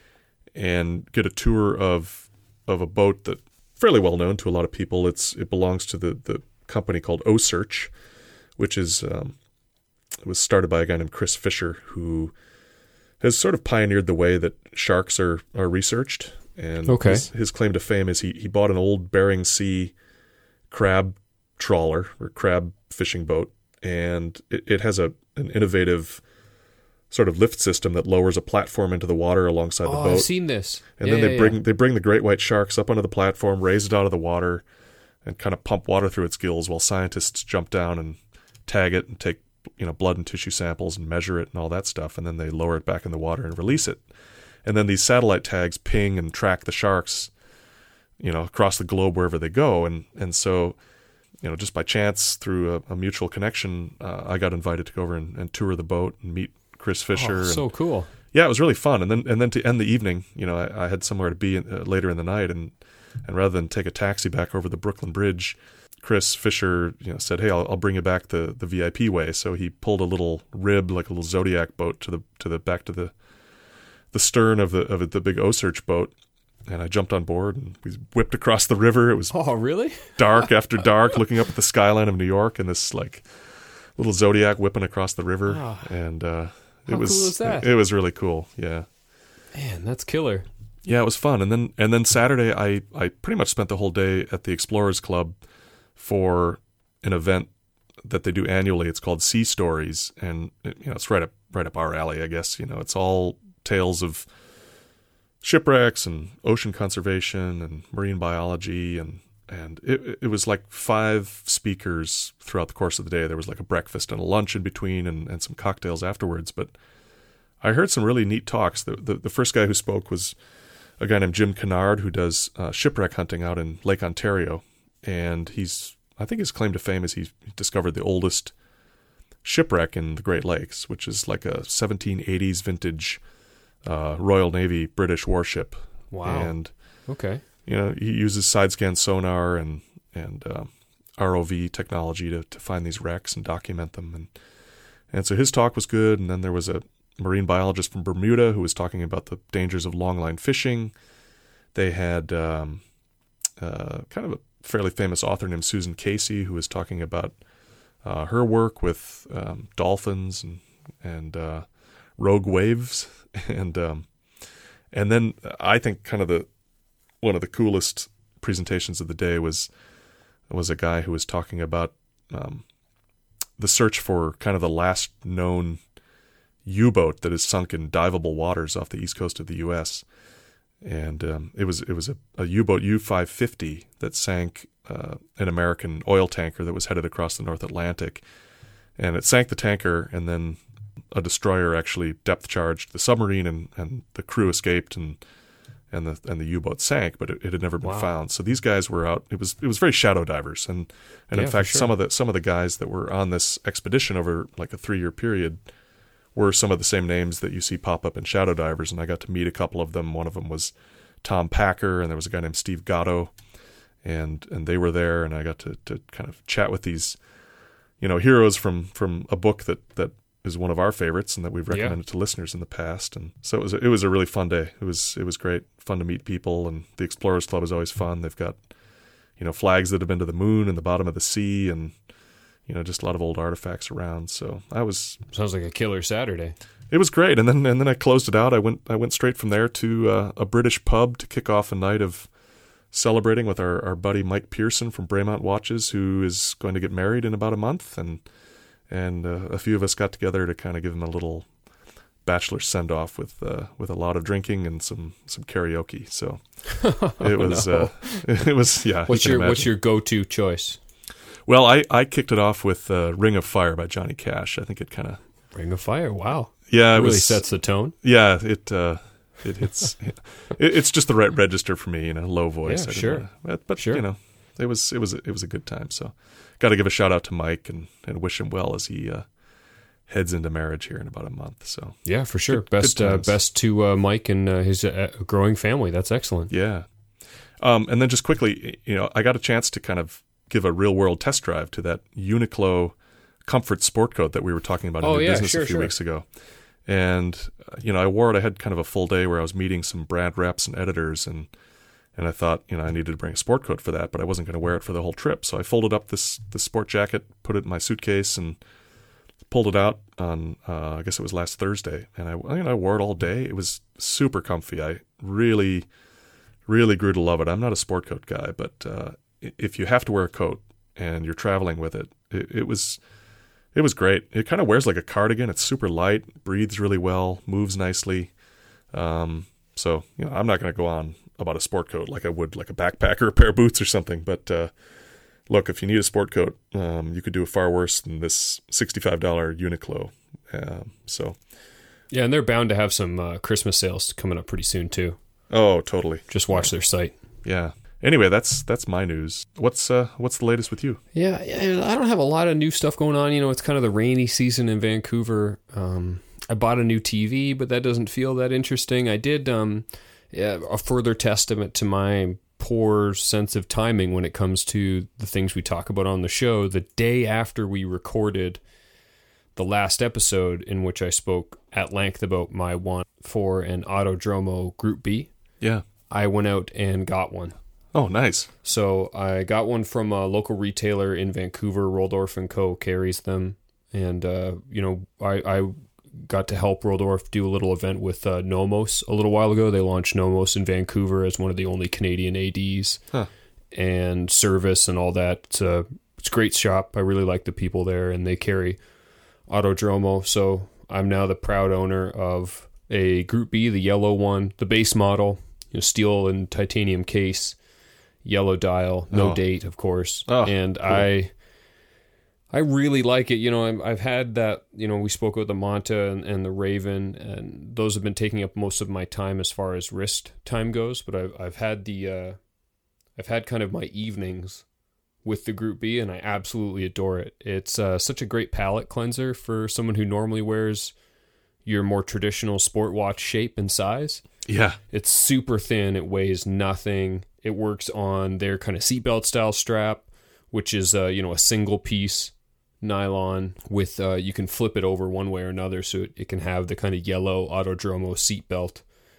and get a tour of of a boat that fairly well known to a lot of people. It's it belongs to the, the company called O-Search, which is um, it was started by a guy named Chris Fisher, who has sort of pioneered the way that sharks are, are researched. And Okay. his, his claim to fame is he, he bought an old Bering Sea crab trawler or crab fishing boat, and it, it has a an innovative sort of lift system that lowers a platform into the water alongside the Oh, boat. I've seen this. And Yeah, then they yeah, bring yeah. they bring the great white sharks up onto the platform, raise it out of the water, and kind of pump water through its gills while scientists jump down and tag it and take, you know, blood and tissue samples and measure it and all that stuff, and then they lower it back in the water and release it. And then these satellite tags ping and track the sharks, you know, across the globe wherever they go. And and so, you know, just by chance through a, a mutual connection, uh, I got invited to go over and, and tour the boat and meet Chris Fisher. Oh, and, so cool. yeah, it was really fun. And then and then to end the evening, you know, I, I had somewhere to be in, uh, later in the night, and and rather than take a taxi back over the Brooklyn Bridge, Chris Fisher, you know, said, "Hey, I'll, I'll bring you back the, the V I P way." So he pulled a little rib, like a little Zodiac boat, to the to the back to the the stern of the of the big O-Search boat, and I jumped on board and we whipped across the river. It was Oh, really? dark after dark, looking up at the skyline of New York, and this like little Zodiac whipping across the river, Oh. and uh, it How was cool is that? It, it was really cool. Yeah. Man, that's killer. Yeah, it was fun. And then and then Saturday, I, I pretty much spent the whole day at the Explorers Club for an event that they do annually. It's called Sea Stories, and it, you know, it's right up right up our alley, I guess. You know, it's all tales of shipwrecks and ocean conservation and marine biology, and and it it was like five speakers throughout the course of the day. There was like a breakfast and a lunch in between, and, and some cocktails afterwards. But I heard some really neat talks. The, the the first guy who spoke was a guy named Jim Kennard, who does uh, shipwreck hunting out in Lake Ontario, and he's I think his claim to fame is he discovered the oldest shipwreck in the Great Lakes, which is like a seventeen eighties vintage uh, Royal Navy British warship. Wow. And Okay. you know, he uses side scan sonar and and um, R O V technology to, to find these wrecks and document them. And and so his talk was good. And then there was a marine biologist from Bermuda who was talking about the dangers of longline fishing. They had um, uh, kind of a fairly famous author named Susan Casey who was talking about uh, her work with um, dolphins and and uh, rogue waves and um, And then I think kind of the one of the coolest presentations of the day was was a guy who was talking about um, the search for kind of the last known U-boat that is sunk in diveable waters off the east coast of the U S And um, it was it was a, a U-boat U five fifty that sank uh, an American oil tanker that was headed across the North Atlantic. And it sank the tanker, and then a destroyer actually depth charged the submarine, and, and the crew escaped, and and the and the U-boat sank, but it, it had never been Wow. found. So these guys were out. It was it was very shadow divers, and and Yeah, in for fact, sure. some of the some of the guys that were on this expedition over like a three year period were some of the same names that you see pop up in shadow divers, and I got to meet a couple of them. One of them was Tom Packer, and there was a guy named Steve Gatto, and and they were there, and I got to, to kind of chat with these, you know, heroes from from a book that that is one of our favorites and that we've recommended Yeah. to listeners in the past. And so it was a, it was a really fun day. It was it was great, fun to meet people, and the Explorers Club is always fun. They've got, you know, flags that have been to the moon and the bottom of the sea, and you know, just a lot of old artifacts around. So I was Sounds like a killer Saturday. It was great, and then and then I closed it out. I went I went straight from there to uh, a British pub to kick off a night of celebrating with our, our buddy Mike Pearson from Braemont Watches, who is going to get married in about a month, and and uh, a few of us got together to kind of give him a little bachelor send off with uh, with a lot of drinking and some, some karaoke. So it was no. uh, it was yeah. What's you can your What's imagine. your go to choice? Well, I, I kicked it off with uh, "Ring of Fire" by Johnny Cash. I think it kind of Ring of Fire. Wow. yeah, It it really was, sets the tone. Yeah, it uh, it hits. it, it's just the right register for me, you know, low voice. Yeah, I didn't sure. wanna- but, but Sure. you know, it was it was it was a good time. So, got to give a shout out to Mike and, and wish him well as he uh, heads into marriage here in about a month. So Yeah, for sure. Good- best good uh, times. best to uh, Mike and uh, his uh, growing family. That's excellent. yeah, um, and then just quickly, you know, I got a chance to kind of give a real world test drive to that Uniqlo Comfort sport coat that we were talking about in Oh, New yeah, business sure, a few sure. weeks ago. And uh, you know, I wore it. I had kind of a full day where I was meeting some brand reps and editors, and and I thought, you know, I needed to bring a sport coat for that, but I wasn't going to wear it for the whole trip. So I folded up this this sport jacket, put it in my suitcase, and pulled it out on uh, I guess it was last Thursday, and I you know I wore it all day. It was super comfy. I really, really grew to love it. I'm not a sport coat guy, but uh, if you have to wear a coat and you're traveling with it, it, it was. It was great. It kind of wears like a cardigan. It's super light, breathes really well, moves nicely. Um, so, you know, I'm not going to go on about a sport coat like I would like a backpack or a pair of boots or something. But uh, look, if you need a sport coat, um, you could do it far worse than this sixty-five dollars Uniqlo. Um, so, Yeah, and they're bound to have some uh, Christmas sales coming up pretty soon too. oh, totally. Just watch their site. Yeah. Anyway, that's that's my news. What's uh, what's the latest with you? Yeah, and I don't have a lot of new stuff going on. You know, it's kind of the rainy season in Vancouver. Um, I bought a new T V, but that doesn't feel that interesting. I did um, yeah, a further testament to my poor sense of timing when it comes to the things we talk about on the show. The day after we recorded the last episode, in which I spoke at length about my want for an Autodromo Group B, Yeah. I went out and got one. Oh, nice. So I got one from a local retailer in Vancouver. Roldorf and Co. carries them. And, uh, you know, I, I got to help Roldorf do a little event with uh, Nomos a little while ago. They launched Nomos in Vancouver as one of the only Canadian A Ds. Huh. And service and all that. It's a, it's a great shop. I really like the people there, and they carry Autodromo. So I'm now the proud owner of a Group B, the yellow one, the base model, you know, steel and titanium case. Yellow dial, no Oh. date, of course. Oh, and cool. I I really like it. You know, I'm, I've had that, you know, we spoke about the Manta and, and the Raven, and those have been taking up most of my time as far as wrist time goes. But I've, I've had the, uh, I've had kind of my evenings with the Group B, and I absolutely adore it. It's uh, such a great palate cleanser for someone who normally wears your more traditional sport watch shape and size. Yeah. It's super thin. It weighs nothing. It works on their kind of seatbelt style strap, which is uh, you know a single piece nylon with uh, you can flip it over one way or another, so it, it can have the kind of yellow Autodromo seatbelt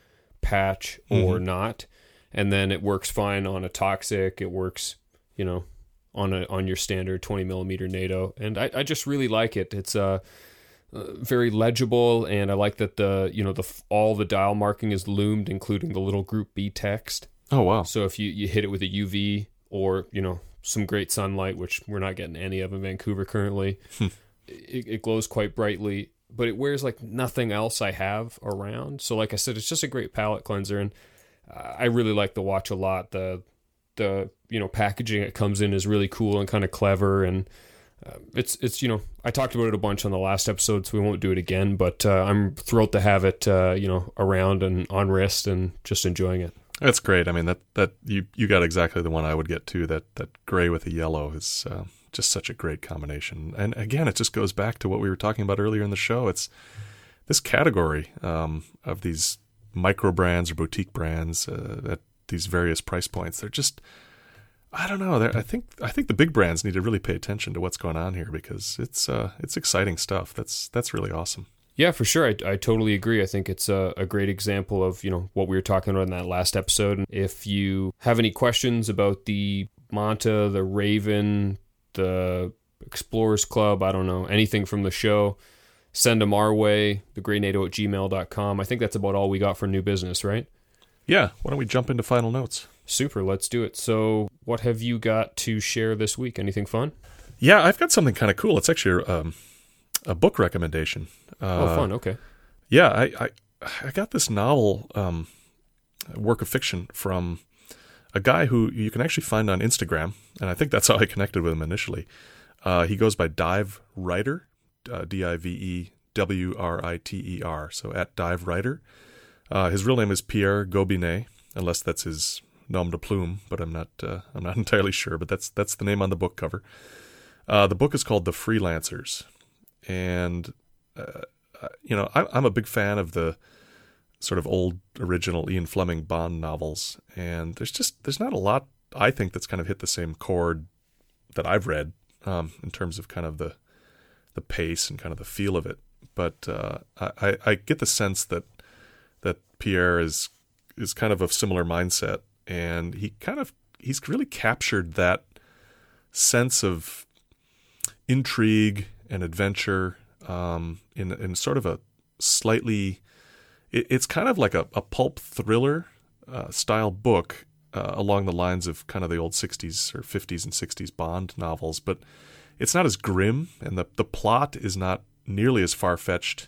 patch or Mm-hmm. not, and then it works fine on a Toxic. It works, you know, on a on your standard twenty millimeter NATO, and I, I just really like it. It's uh uh, very legible, and I like that the you know the all the dial marking is loomed, including the little Group B text. Oh wow! So if you, you hit it with a U V or you know some great sunlight, which we're not getting any of in Vancouver currently, it, it glows quite brightly. But it wears like nothing else I have around. So like I said, it's just a great palette cleanser, and uh, I really like the watch a lot. The the you know packaging it comes in is really cool and kind of clever, and uh, it's it's you know I talked about it a bunch on the last episode, so we won't do it again. But uh, I'm thrilled to have it uh, you know around and on wrist and just enjoying it. That's great. I mean that that you you got exactly the one I would get too. That that gray with the yellow is uh, just such a great combination. And again, it just goes back to what we were talking about earlier in the show. It's this category um, of these micro brands or boutique brands uh, at these various price points. They're just, I don't know. I think I think the big brands need to really pay attention to what's going on here, because it's uh, it's exciting stuff. That's that's really awesome. Yeah, for sure. I, I totally agree. I think it's a, a great example of, you know, what we were talking about in that last episode. If you have any questions about the Manta, the Raven, the Explorers Club, I don't know, anything from the show, send them our way, the grey nato at gmail dot com. I think that's about all we got for new business, right? Yeah. Why don't we jump into final notes? Super. Let's do it. So what have you got to share this week? Anything fun? Yeah, I've got something kind of cool. It's actually um, a book recommendation. Uh, oh, fun. Okay. Yeah, I, I I got this novel, um, work of fiction from a guy who you can actually find on Instagram, and I think that's how I connected with him initially. Uh, he goes by Dive Writer, uh, D I V E W R I T E R, so at Dive Writer. Uh, his real name is Pierre Gobinet, unless that's his nom de plume, but I'm not uh, I'm not entirely sure. But that's that's the name on the book cover. Uh, the book is called The Freelancers, and uh, you know I, I'm a big fan of the sort of old original Ian Fleming Bond novels, and there's just there's not a lot I think that's kind of hit the same chord that I've read um, in terms of kind of the the pace and kind of the feel of it. But uh, I, I get the sense that that Pierre is is kind of a similar mindset, and he kind of he's really captured that sense of intrigue and adventure um, in in sort of a slightly it, it's kind of like a, a pulp thriller uh, style book uh, along the lines of kind of the old sixties or fifties and sixties Bond novels, but it's not as grim, and the the plot is not nearly as far-fetched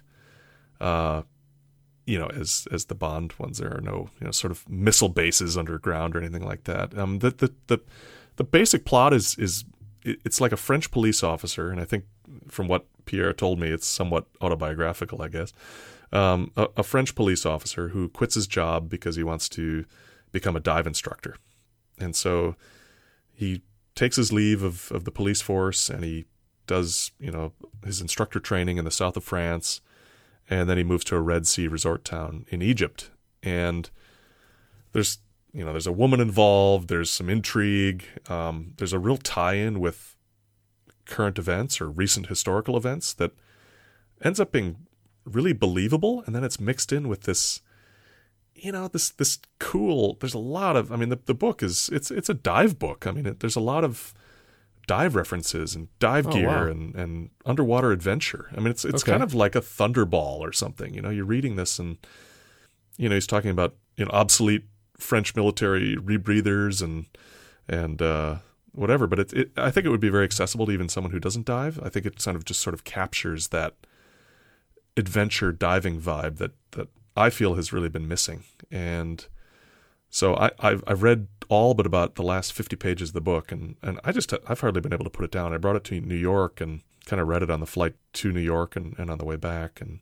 uh you know as as the Bond ones. There are no you know sort of missile bases underground or anything like that. Um the the the, the basic plot is is it's like a French police officer, and I think from what Pierre told me it's somewhat autobiographical, I guess. Um a, a French police officer who quits his job because he wants to become a dive instructor. And so he takes his leave of, of the police force, and he does, you know, his instructor training in the south of France, and then he moves to a Red Sea resort town in Egypt. And there's, you know, there's a woman involved, there's some intrigue, um, there's a real tie-in with current events or recent historical events that ends up being really believable, and then it's mixed in with this, you know, this this cool, there's a lot of, I mean, the, the book is, it's it's a dive book. I mean, it, there's a lot of dive references and dive oh, gear wow. and, and underwater adventure. I mean, it's it's okay. kind of like a Thunderball or something. You know, you're reading this and, you know, he's talking about, you know, obsolete French military rebreathers and and uh, whatever. But it, it, I think it would be very accessible to even someone who doesn't dive. I think it kind of just sort of captures that adventure diving vibe that, that I feel has really been missing. And so I, I've, I've read all but about the last fifty pages of the book, and, and I just, I've hardly been able to put it down. I brought it to New York and kind of read it on the flight to New York and, and on the way back. And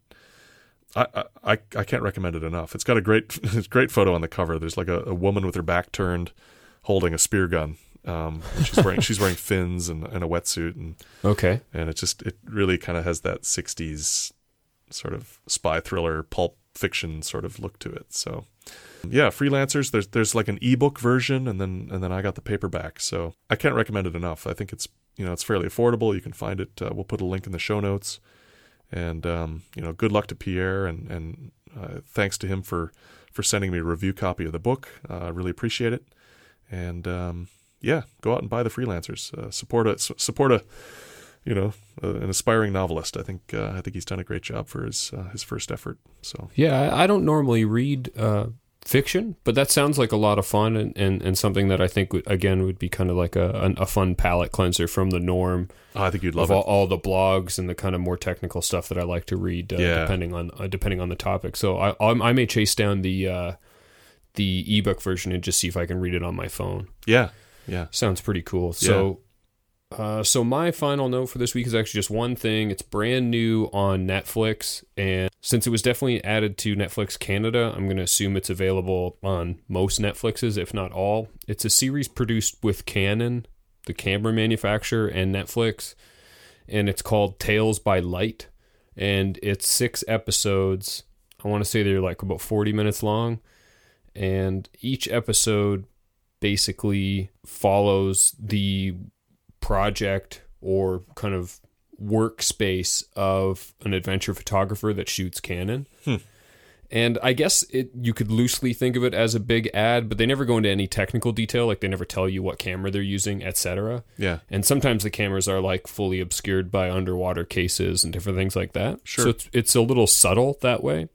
I, I, I can't recommend it enough. It's got a great, it's a great photo on the cover. There's like a, a woman with her back turned holding a spear gun. Um, and she's wearing, she's wearing fins and, and a wetsuit. And, okay. And it just, it really kind of has that sixties sort of spy thriller, pulp fiction sort of look to it. So yeah, Freelancers, there's there's like an ebook version, and then and then I got the paperback. So I can't recommend it enough. I think it's, you know, it's fairly affordable. You can find it. Uh, we'll put a link in the show notes. And um, you know, good luck to Pierre, and and uh, thanks to him for for sending me a review copy of the book. Uh, I really appreciate it. And um, yeah, go out and buy the Freelancers. Uh, support a support a you know, uh, an aspiring novelist. I think uh, I think he's done a great job for his uh, his first effort. So yeah, I, I don't normally read uh, fiction, but that sounds like a lot of fun and, and, and something that I think would, again would be kind of like a a fun palate cleanser from the norm. Oh, I think you'd love of it. all, all the blogs and the kind of more technical stuff that I like to read, uh, Yeah. depending on uh, depending on the topic. So I I, I may chase down the uh, the ebook version and just see if I can read it on my phone. Yeah, yeah. Sounds pretty cool. So, uh, so my final note for this week is actually just one thing. It's brand new on Netflix, and since it was definitely added to Netflix Canada, I'm going to assume it's available on most Netflixes, if not all. It's a series produced with Canon, the camera manufacturer, and Netflix, and it's called Tales by Light, and it's six episodes. I want to say they're like about forty minutes long, and each episode basically follows the project or kind of workspace of an adventure photographer that shoots Canon. Hmm. And I guess it you could loosely think of it as a big ad, but they never go into any technical detail. Like they never tell you what camera they're using, et cetera. Yeah. And sometimes the cameras are like fully obscured by underwater cases and different things like that. Sure. So it's, it's a little subtle that way.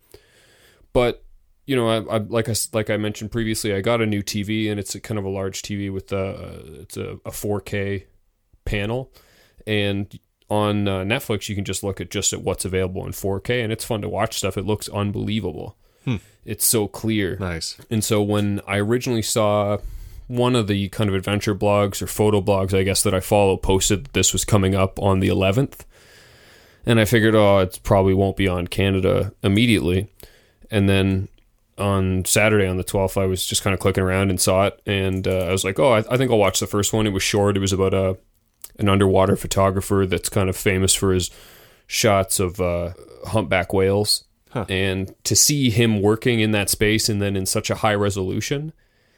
But you know, I, I like I like I mentioned previously, I got a new T V, and it's a kind of a large T V with a it's a, a four K panel, and on uh, Netflix you can just look at just at what's available in four K, and it's fun to watch stuff. It looks unbelievable. Hmm. It's so clear. Nice. And so when I originally saw one of the kind of adventure blogs or photo blogs, I guess, that I follow posted that this was coming up on the eleventh, and I figured, oh, it probably won't be on Canada immediately, and then on Saturday on the twelfth, I was just kind of clicking around and saw it, and uh, I was like, oh, I, I think I'll watch the first one. It was short. It was about a an underwater photographer that's kind of famous for his shots of uh, humpback whales. Huh. And to see him working in that space and then in such a high resolution,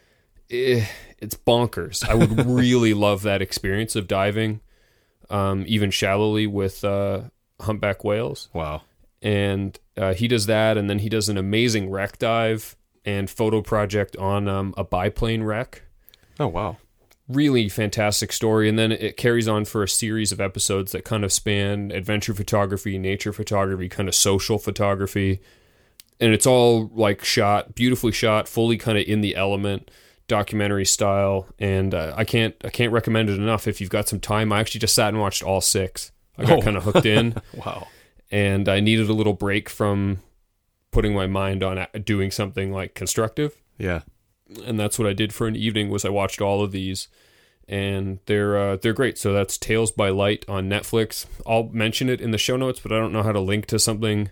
eh, it's bonkers. I would really love that experience of diving um, even shallowly with uh, humpback whales. Wow. And uh, he does that, and then he does an amazing wreck dive and photo project on um, a biplane wreck. Oh, wow. Really fantastic story. And then it carries on for a series of episodes that kind of span adventure photography, nature photography, kind of social photography. And it's all like shot, beautifully shot, fully kind of in the element, documentary style. And uh, I can't I can't recommend it enough if you've got some time. I actually just sat and watched all six. I got Oh. kind of hooked in. Wow. And I needed a little break from putting my mind on doing something like constructive. Yeah. And that's what I did for an evening was I watched all of these, and they're uh, they're great. So that's Tales by Light on Netflix. I'll mention it in the show notes, but I don't know how to link to something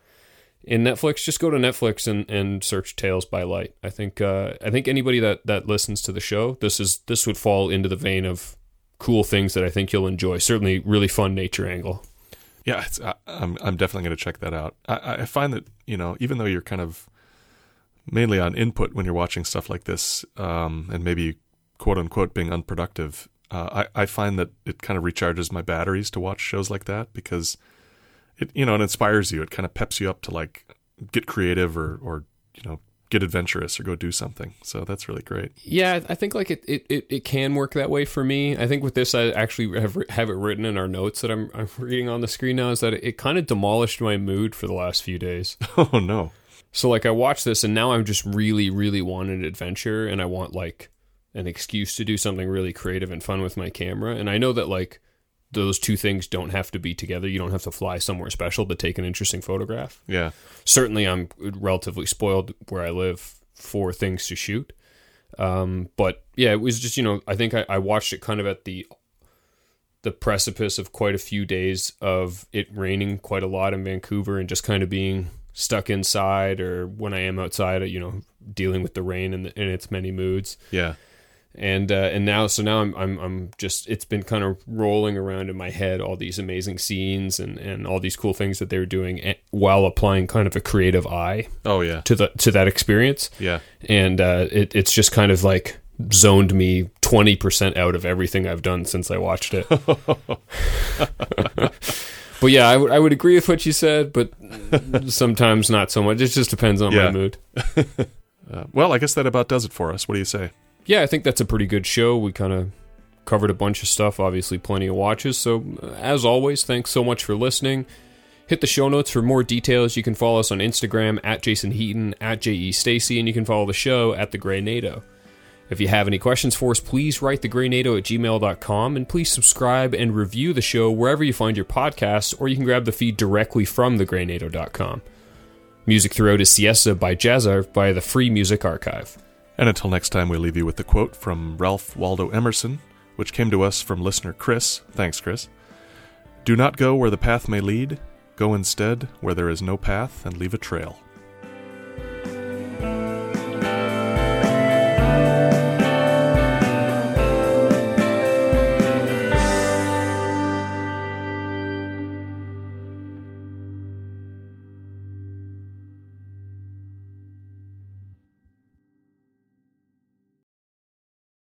in Netflix. Just go to Netflix and, and search Tales by Light. I think uh, I think anybody that, that listens to the show, this is this would fall into the vein of cool things that I think you'll enjoy. Certainly really fun nature angle. Yeah, it's, I, I'm I'm definitely going to check that out. I, I find that, you know, even though you're kind of mainly on input when you're watching stuff like this, um, and maybe quote unquote being unproductive, uh, I, I find that it kind of recharges my batteries to watch shows like that because it, you know, it inspires you. It kind of peps you up to like get creative or, or, you know, get adventurous or go do something. So that's really great. Yeah, I think like it, it, it, it can work that way for me. I think with this, I actually have have it written in our notes that I'm I'm reading on the screen now, is that it, it kind of demolished my mood for the last few days. Oh, no. So like I watched this and now I'm just really, really want an adventure, and I want like an excuse to do something really creative and fun with my camera. And I know that like those two things don't have to be together. You don't have to fly somewhere special to take an interesting photograph. Yeah. Certainly I'm relatively spoiled where I live for things to shoot. Um, but yeah, it was just, you know, I think I, I watched it kind of at the the precipice of quite a few days of it raining quite a lot in Vancouver and just kind of being stuck inside, or when I am outside, you know, dealing with the rain and in its many moods. Yeah. And uh, and now, so now I'm I'm I'm just, it's been kind of rolling around in my head all these amazing scenes and, and all these cool things that they were doing while applying kind of a creative eye. Oh, yeah. To the to that experience. Yeah. And uh, it it's just kind of like zoned me twenty percent out of everything I've done since I watched it. But yeah, I would I would agree with what you said, but sometimes not so much. It just depends on Yeah. my mood. Uh, well, I guess that about does it for us. What do you say? Yeah, I think that's a pretty good show. We kind of covered a bunch of stuff, obviously plenty of watches. So, as always, thanks so much for listening. Hit the show notes for more details. You can follow us on Instagram at Jason Heaton, at J E Stacy, and you can follow the show at The Grey NATO. If you have any questions for us, please write thegreynato at gmail dot com, and please subscribe and review the show wherever you find your podcasts, or you can grab the feed directly from the grey nato dot com. Music throughout is Siesta by Jazzar via the Free Music Archive. And until next time, we leave you with the quote from Ralph Waldo Emerson, which came to us from listener Chris. Thanks, Chris. Do not go where the path may lead. Go instead where there is no path and leave a trail.